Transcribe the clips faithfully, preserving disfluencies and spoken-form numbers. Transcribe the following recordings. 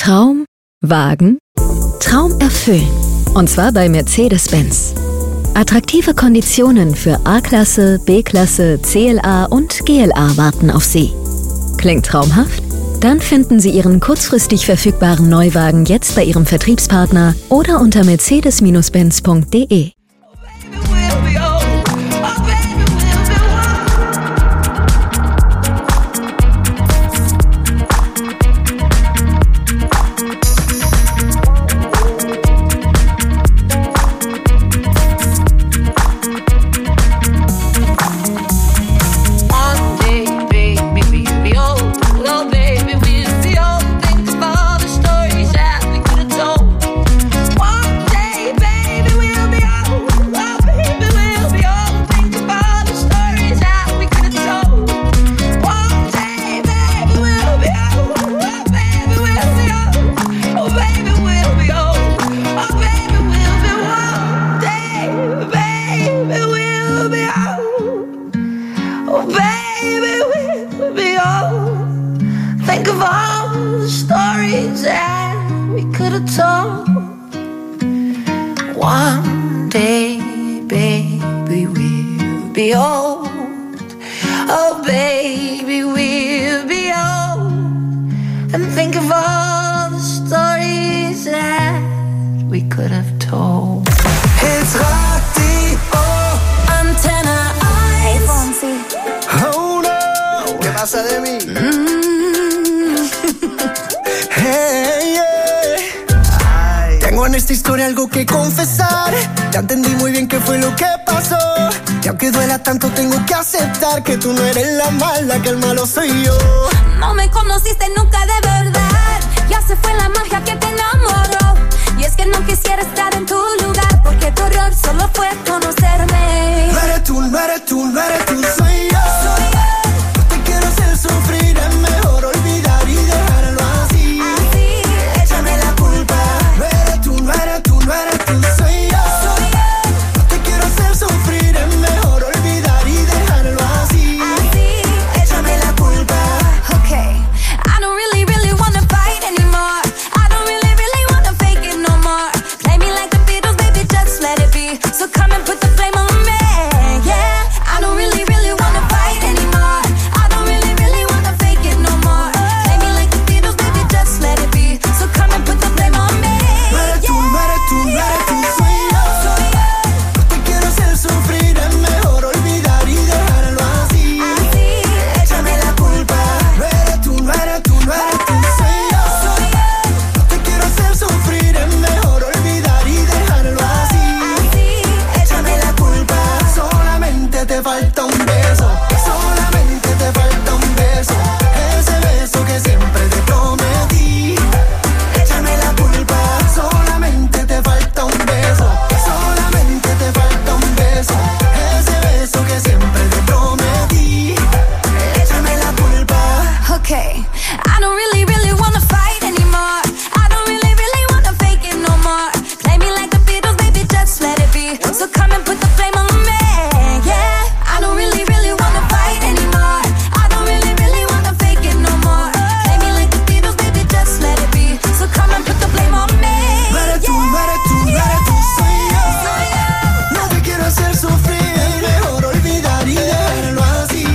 Traum wagen, Traum erfüllen. Und zwar bei Mercedes-Benz. Attraktive Konditionen für A-Klasse, B-Klasse, C L A und G L A warten auf Sie. Klingt traumhaft? Dann finden Sie Ihren kurzfristig verfügbaren Neuwagen jetzt bei Ihrem Vertriebspartner oder unter mercedes Benz punkt de. Think of all the stories that we could have told. One day, baby, we'll be old. Oh, baby, we'll be old. And think of all the stories that we could have told. It's Radio Antenne eins. Oh no, ¿qué pasa de mí? Mm. Hey, yeah. Ay. Tengo en esta historia algo que confesar. Ya entendí muy bien qué fue lo que pasó. Y aunque duela tanto tengo que aceptar que tú no eres la mala, que el malo soy yo. No me conociste nunca de verdad. Ya se fue la magia que te enamoró. Y es que no quisiera estar en tu lugar, porque tu error solo fue conocerme. No eres tú, no eres tú, no eres tú, soy yo. Soy yo. No te quiero hacer sufrir, es mejor olvidar y dejarlo así. Así, Échame la culpa. No eres tú, no eres tú, no eres tú, soy yo. soy yo. No te quiero hacer sufrir, es mejor olvidar y dejarlo así. Así, Échame la culpa. okay. I don't really, really wanna fight anymore. I don't really, really wanna fake it no more. Play me like the Beatles, baby, just let it be. So come and put the flame on me, yeah. I don't really, really wanna fight anymore. I don't really, really wanna fake it no more. Play me like the Beatles, baby, just let it be. So come and put the flame on me, No eres tú, no eres tú, no eres tú, yeah. soy yo. Soy yo. No te quiero hacer sufrir, es mejor olvidar y dejarlo así. Así, Échame la culpa. No eres tú, no eres tú, no eres tú, soy yo. soy yo. No te quiero hacer sufrir, es mejor olvidar y dejarlo así. Así, Échame la culpa. Solamente te falta un beso. Solamente te falta un beso. Ese beso que siempre te prometí. Échame la culpa. Solamente te falta un beso. Solamente te falta un beso. Ese beso que siempre te prometí. Échame la culpa. okay. I don't really, really wanna fight anymore. I don't really, really wanna fake it no more. Play me like the Beatles, baby, just let it be. So come and put the flame on me, yeah. I don't really, really wanna fight anymore. I don't really, really wanna fake it no more. Play me like the Beatles, baby, just let it be. So come and put the flame on me, No eres tú, no eres tú, no eres tú, soy yo. No te quiero hacer sufrir, es mejor olvidar y dejarlo así.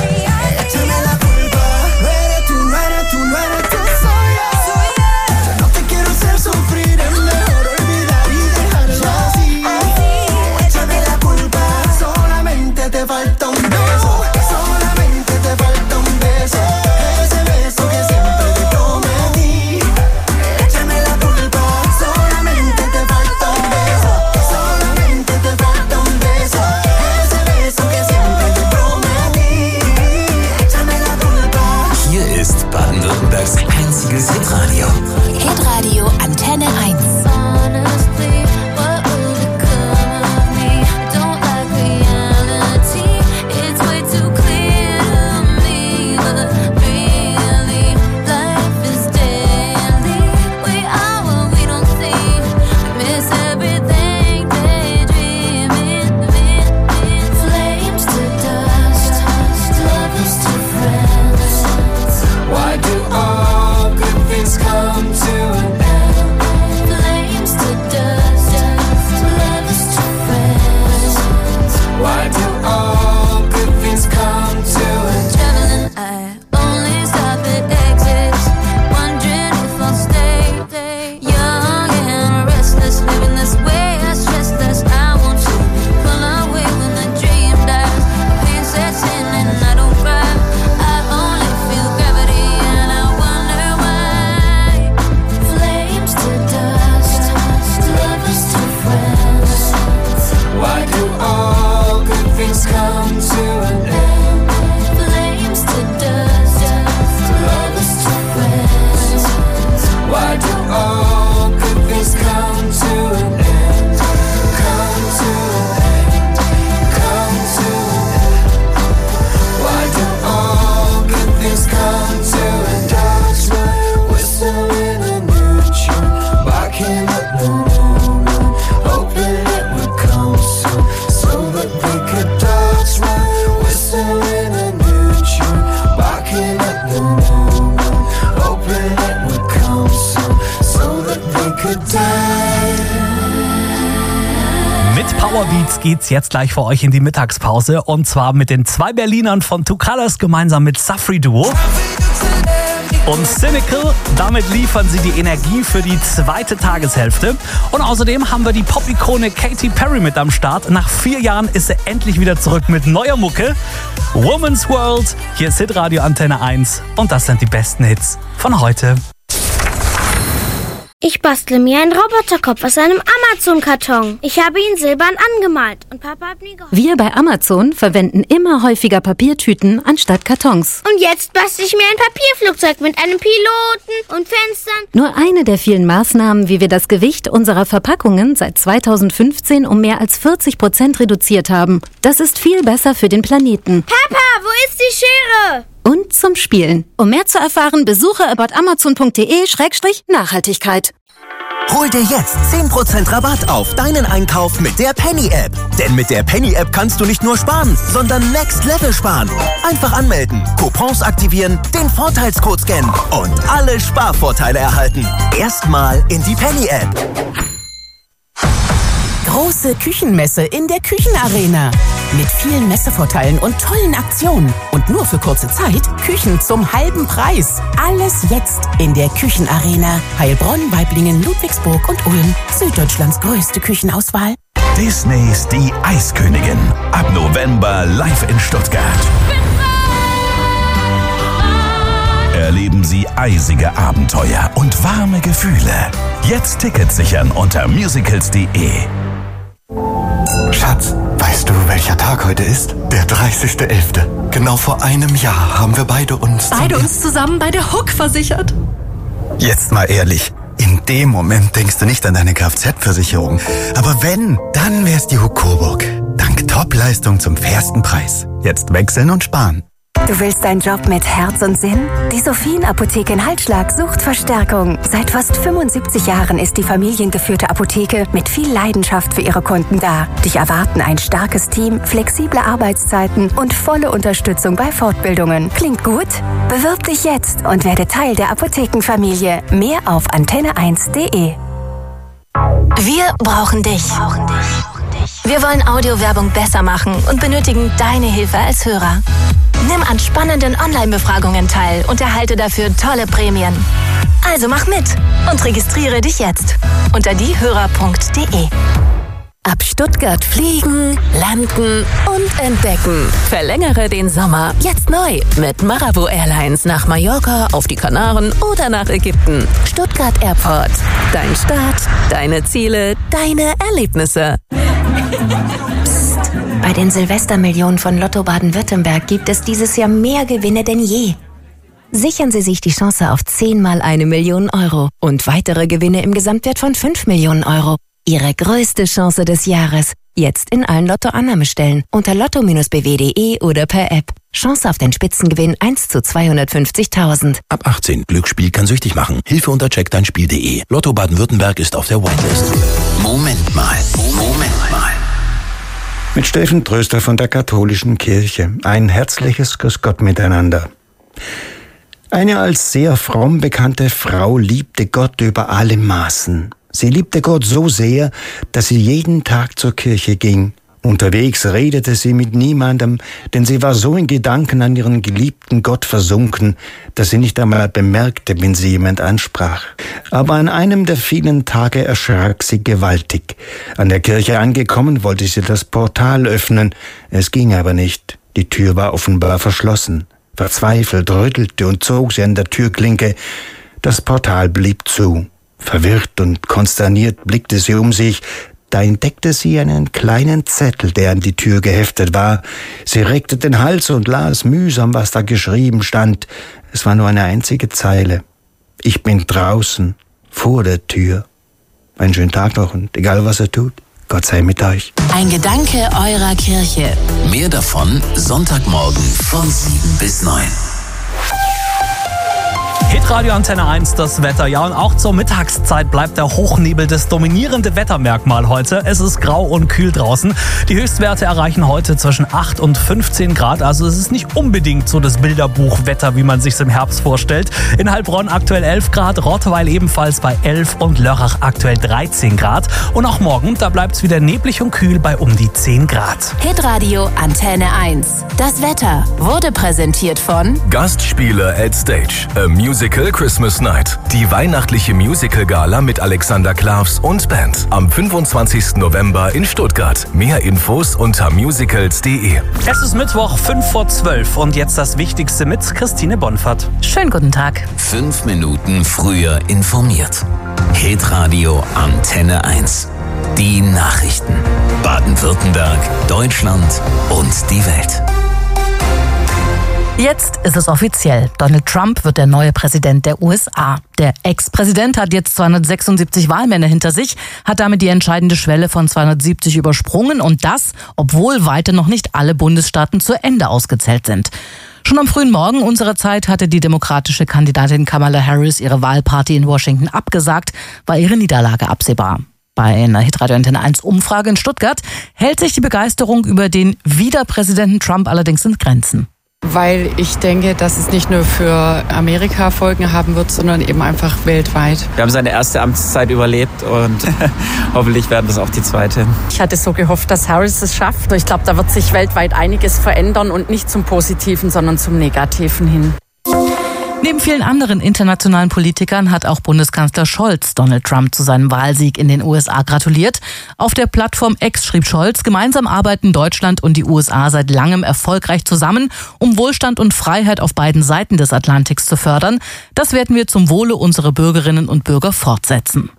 Échame la culpa. No eres tú, no eres tú, no eres tú, soy yo. No te quiero hacer sufrir, es mejor olvidar y dejarlo así. Échame la culpa. Solamente te falta un beso. Solamente te falta un beso. Ese beso que siempre te prometí. Échame la culpa. Solamente te falta un beso. Solamente te falta un beso. Ese beso que siempre te prometí. Échame la culpa. Hier ist Baden-Württembergs einziges Hitradio. Hitradio Antenne eins. Honestly, what will become of me? Don't like reality. It's way too clear to me, but really, life is daily. We are what we don't see. We miss everything, daydreaming, flames to dust, lovers to friends. Why do all good things come to Powerbeats geht's jetzt gleich für euch in die Mittagspause. Und zwar mit den zwei Berlinern von Two Colors gemeinsam mit Safri Duo. Und Cynical, damit liefern sie die Energie für die zweite Tageshälfte. Und außerdem haben wir die Pop-Ikone Katy Perry mit am Start. Nach vier Jahren ist sie endlich wieder zurück mit neuer Mucke. Woman's World, hier ist Hitradio Antenne eins und das sind die besten Hits von heute. Ich bastle mir einen Roboterkopf aus einem Amazon-Karton. Ich habe ihn silbern angemalt und Papa hat mir geholfen. Wir bei Amazon verwenden immer häufiger Papiertüten anstatt Kartons. Und jetzt bastle ich mir ein Papierflugzeug mit einem Piloten und Fenstern. Nur eine der vielen Maßnahmen, wie wir das Gewicht unserer Verpackungen seit zweitausendfünfzehn um mehr als vierzig Prozent reduziert haben. Das ist viel besser für den Planeten. Papa, wo ist die Schere? Und zum Spielen. Um mehr zu erfahren, besuche aboutamazon punkt de Schrägstrich Nachhaltigkeit. Hol dir jetzt zehn Prozent Rabatt auf deinen Einkauf mit der Penny-App. Denn mit der Penny-App kannst du nicht nur sparen, sondern Next Level sparen. Einfach anmelden, Coupons aktivieren, den Vorteilscode scannen und alle Sparvorteile erhalten. Erstmal in die Penny-App. Große Küchenmesse in der Küchenarena. Mit vielen Messevorteilen und tollen Aktionen. Und nur für kurze Zeit Küchen zum halben Preis. Alles jetzt in der Küchenarena. Heilbronn, Waiblingen, Ludwigsburg und Ulm. Süddeutschlands größte Küchenauswahl. Disneys Die Eiskönigin. Ab November live in Stuttgart. Erleben Sie eisige Abenteuer und warme Gefühle. Jetzt Tickets sichern unter musicals punkt de. Schatz, weißt du, welcher Tag heute ist? Der dreißigster elfte Genau vor einem Jahr haben wir beide uns... Beide uns zusammen bei der Hook versichert. Jetzt mal ehrlich, in dem Moment denkst du nicht an deine Kfz-Versicherung. Aber wenn, dann wär's die Hook Coburg. Dank Top-Leistung zum fairsten Preis. Jetzt wechseln und sparen. Du willst einen Job mit Herz und Sinn? Die Sophien-Apotheke in Halsschlag sucht Verstärkung. Seit fast fünfundsiebzig Jahren ist die familiengeführte Apotheke mit viel Leidenschaft für ihre Kunden da. Dich erwarten ein starkes Team, flexible Arbeitszeiten und volle Unterstützung bei Fortbildungen. Klingt gut? Bewirb dich jetzt und werde Teil der Apothekenfamilie. Mehr auf antenne eins punkt de. Wir brauchen dich. Wir wollen Audiowerbung besser machen und benötigen deine Hilfe als Hörer. Nimm an spannenden Online-Befragungen teil und erhalte dafür tolle Prämien. Also mach mit und registriere dich jetzt unter diehörer punkt de. Ab Stuttgart fliegen, landen und entdecken. Verlängere den Sommer jetzt neu mit Marabu Airlines nach Mallorca, auf die Kanaren oder nach Ägypten. Stuttgart Airport. Dein Start, deine Ziele, deine Erlebnisse. Psst. Bei den Silvestermillionen von Lotto Baden-Württemberg gibt es dieses Jahr mehr Gewinne denn je. Sichern Sie sich die Chance auf zehnmal eine Million Euro und weitere Gewinne im Gesamtwert von fünf Millionen Euro. Ihre größte Chance des Jahres. Jetzt in allen Lotto-Annahmestellen unter lotto b w punkt de oder per App. Chance auf den Spitzengewinn eins zu zweihundertfünfzigtausend. Ab achtzehn. Glücksspiel kann süchtig machen. Hilfe unter check dein spiel punkt de. Lotto Baden-Württemberg ist auf der Whitelist. Moment mal. Moment mal. Mit Steffen Tröster von der Katholischen Kirche. Ein herzliches Grüß Gott miteinander. Eine als sehr fromm bekannte Frau liebte Gott über alle Maßen. Sie liebte Gott so sehr, dass sie jeden Tag zur Kirche ging. Unterwegs redete sie mit niemandem, denn sie war so in Gedanken an ihren geliebten Gott versunken, dass sie nicht einmal bemerkte, wenn sie jemand ansprach. Aber an einem der vielen Tage erschrak sie gewaltig. An der Kirche angekommen, wollte sie das Portal öffnen. Es ging aber nicht. Die Tür war offenbar verschlossen. Verzweifelt rüttelte und zog sie an der Türklinke. Das Portal blieb zu. Verwirrt und konsterniert blickte sie um sich. Da entdeckte sie einen kleinen Zettel, der an die Tür geheftet war. Sie reckte den Hals und las mühsam, was da geschrieben stand. Es war nur eine einzige Zeile. Ich bin draußen, vor der Tür. Einen schönen Tag noch und egal was er tut, Gott sei mit euch. Ein Gedanke eurer Kirche. Mehr davon Sonntagmorgen von sieben bis neun. Hitradio Antenne eins, das Wetter. Ja, und auch zur Mittagszeit bleibt der Hochnebel das dominierende Wettermerkmal heute. Es ist grau und kühl draußen. Die Höchstwerte erreichen heute zwischen acht und fünfzehn Grad. Also es ist nicht unbedingt so das Bilderbuchwetter, wie man sich's im Herbst vorstellt. In Heilbronn aktuell elf Grad, Rottweil ebenfalls bei elf und Lörrach aktuell dreizehn Grad. Und auch morgen, da bleibt's wieder neblig und kühl bei um die zehn Grad. Hitradio Antenne eins. Das Wetter wurde präsentiert von Gastspiele at Stage, a Musical Christmas Night. Die weihnachtliche Musical-Gala mit Alexander Klavs und Band. Am fünfundzwanzigsten November in Stuttgart. Mehr Infos unter musicals punkt de. Es ist Mittwoch, fünf vor zwölf und jetzt das Wichtigste mit Christine Bonfert. Schönen guten Tag. Fünf Minuten früher informiert. Hitradio Antenne eins. Die Nachrichten. Baden-Württemberg, Deutschland und die Welt. Jetzt ist es offiziell. Donald Trump wird der neue Präsident der U S A. Der Ex-Präsident hat jetzt zweihundertsechsundsiebzig Wahlmänner hinter sich, hat damit die entscheidende Schwelle von zweihundertsiebzig übersprungen und das, obwohl weiter noch nicht alle Bundesstaaten zu Ende ausgezählt sind. Schon am frühen Morgen unserer Zeit hatte die demokratische Kandidatin Kamala Harris ihre Wahlparty in Washington abgesagt, war ihre Niederlage absehbar. Bei einer Hitradio Antenne eins Umfrage in Stuttgart hält sich die Begeisterung über den Wiederpräsidenten Trump allerdings in Grenzen. Weil ich denke, dass es nicht nur für Amerika Folgen haben wird, sondern eben einfach weltweit. Wir haben seine erste Amtszeit überlebt und hoffentlich werden das auch die zweite. Ich hatte so gehofft, dass Harris es schafft. Ich glaube, da wird sich weltweit einiges verändern und nicht zum Positiven, sondern zum Negativen hin. Neben vielen anderen internationalen Politikern hat auch Bundeskanzler Scholz Donald Trump zu seinem Wahlsieg in den U S A gratuliert. Auf der Plattform X schrieb Scholz, gemeinsam arbeiten Deutschland und die U S A seit langem erfolgreich zusammen, um Wohlstand und Freiheit auf beiden Seiten des Atlantiks zu fördern. Das werden wir zum Wohle unserer Bürgerinnen und Bürger fortsetzen.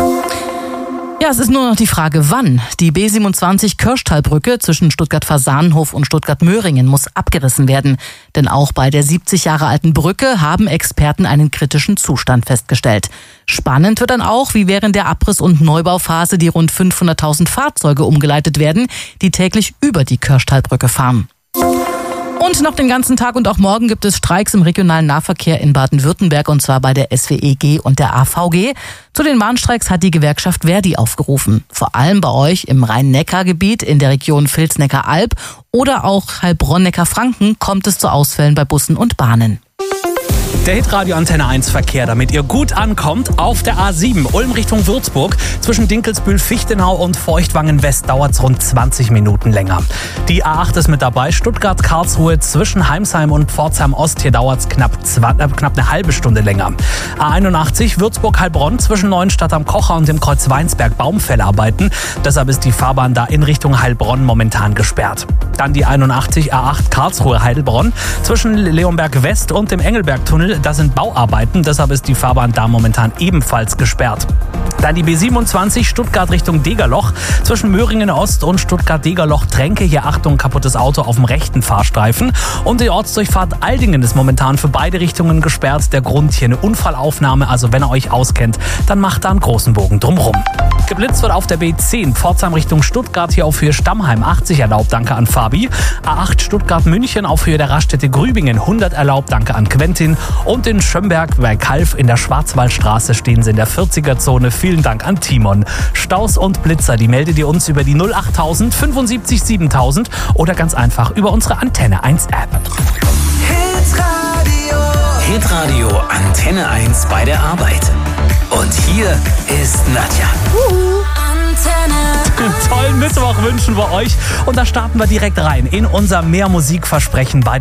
Ja, es ist nur noch die Frage, wann. Die B siebenundzwanzig Kirschtalbrücke zwischen Stuttgart-Fasanenhof und Stuttgart-Möhringen muss abgerissen werden. Denn auch bei der siebzig Jahre alten Brücke haben Experten einen kritischen Zustand festgestellt. Spannend wird dann auch, wie während der Abriss- und Neubauphase die rund fünfhunderttausend Fahrzeuge umgeleitet werden, die täglich über die Kirschtalbrücke fahren. Und noch den ganzen Tag und auch morgen gibt es Streiks im regionalen Nahverkehr in Baden-Württemberg und zwar bei der S W E G und der A V G. Zu den Warnstreiks hat die Gewerkschaft Verdi aufgerufen. Vor allem bei euch im Rhein-Neckar-Gebiet in der Region Vils-Neckar-Alb oder auch Heilbronn-Neckar-Franken kommt es zu Ausfällen bei Bussen und Bahnen. Der Hitradio Antenne eins Verkehr, damit ihr gut ankommt. Auf der A sieben Ulm Richtung Würzburg zwischen Dinkelsbühl, Fichtenau und Feuchtwangen West dauert es rund zwanzig Minuten länger. Die A acht ist mit dabei, Stuttgart Karlsruhe zwischen Heimsheim und Pforzheim Ost, hier dauert es knapp, äh, knapp eine halbe Stunde länger. A einundachtzig Würzburg Heilbronn zwischen Neuenstadt am Kocher und dem Kreuz Weinsberg Baumfällarbeiten. Deshalb ist die Fahrbahn da in Richtung Heilbronn momentan gesperrt. Dann die einundachtzig A acht Karlsruhe Heilbronn zwischen Leonberg West und dem Engelbergtunnel. Das sind Bauarbeiten, deshalb ist die Fahrbahn da momentan ebenfalls gesperrt. Dann die B siebenundzwanzig Stuttgart Richtung Degerloch zwischen Möhringen Ost und Stuttgart-Degerloch-Tränke. Hier Achtung, kaputtes Auto auf dem rechten Fahrstreifen. Und die Ortsdurchfahrt Aldingen ist momentan für beide Richtungen gesperrt. Der Grund hier eine Unfallaufnahme, also wenn ihr euch auskennt, dann macht da einen großen Bogen drumherum. Geblitzt wird auf der B zehn Pforzheim Richtung Stuttgart, hier auf Höhe Stammheim achtzig erlaubt, danke an Fabi. A acht Stuttgart-München auf Höhe der Raststätte Grübingen hundert erlaubt, danke an Quentin. Und in Schömberg bei Kalf in der Schwarzwaldstraße stehen sie in der vierziger-Zone. Vielen Dank an Timon. Staus und Blitzer, die meldet ihr uns über die null achttausend fünfundsiebzig siebentausend oder ganz einfach über unsere Antenne eins App. Hitradio. Hitradio Antenne eins bei der Arbeit. Und hier ist Nadja. Uh, Antenne. Tollen Mittwoch wünschen wir euch. Und da starten wir direkt rein in unser Mehr Musikversprechen bei